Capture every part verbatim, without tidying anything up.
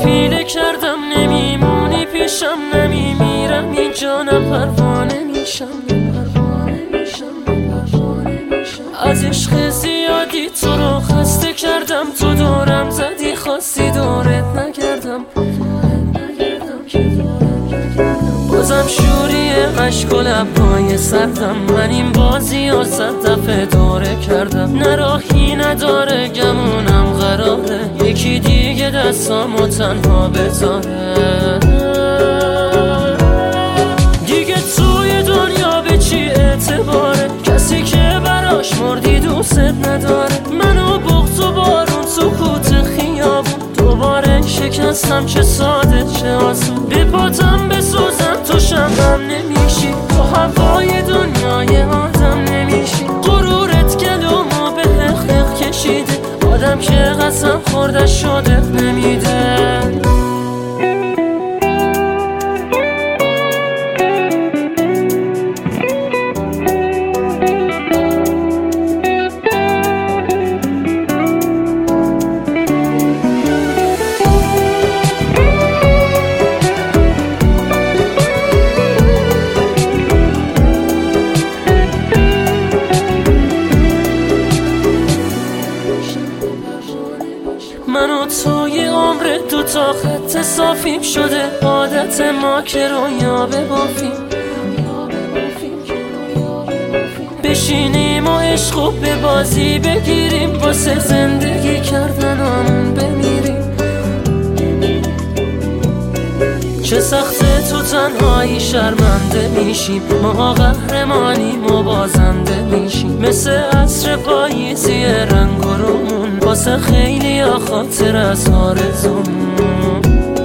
پیله کردم نمیمونی پیشم، نمیمیرم اینجا نه پروانه میشم. از عشق زیادی تو رو خسته کردم، تو دورم زدی خواستی دورت نکردم. بازم شوری عشق و لبهای سردم، من این بازی و صد دفعه دوره کردم. نه راهی نداره گمونم قراره، یکی دیگه دستامو تنها بذاره. دیگه توی دنیا به چی اعتباره، کسی که براش مردی دوست نداره. منو بغض و بارون سکوت خیابون، دوباره شکستم چه ساده چه آسون. به پاتم بسوزم تو شمعم نمیشی، تو هوای دنیای آدم نمیشی. غرورت گلومو به حق حق کشیده، آدم که قسم خورده شده نمیده. من و توی عمر دوتا خط صافیم شده، عادت ما که رویا ببافیم. بشینیم و عشق و به بازی بگیریم، واسه زندگی کردنامون بمیریم. چه سخته تو تنهایی شرمنده میشیم، ما قهرمانیم و بازنده میشیم. مثل عصر پاییزی رنگ و رومون، واسه خیلی ها خاطر از آرزومون.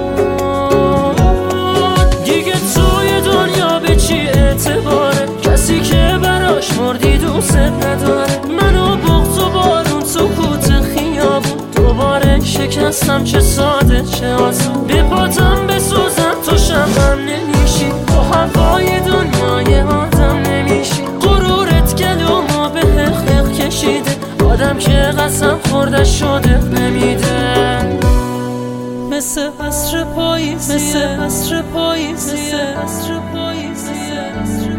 دیگه توی دنیا به چی اعتباره، کسی که براش مردی دوست نداره. منو بغض و بارون سکوت خیابون، دوباره شکستم چه ساده چه آسون. به پاتم بسوزم تو شمعم نمیشی، تو هوای دنیای آدم نمیشی. غرورت گلومو به حق حق کشیده، آدم که قسم خورده شده نمیده. مثل عصر پاییزی، مثل عصر پاییزی، مثل عصر پاییزی.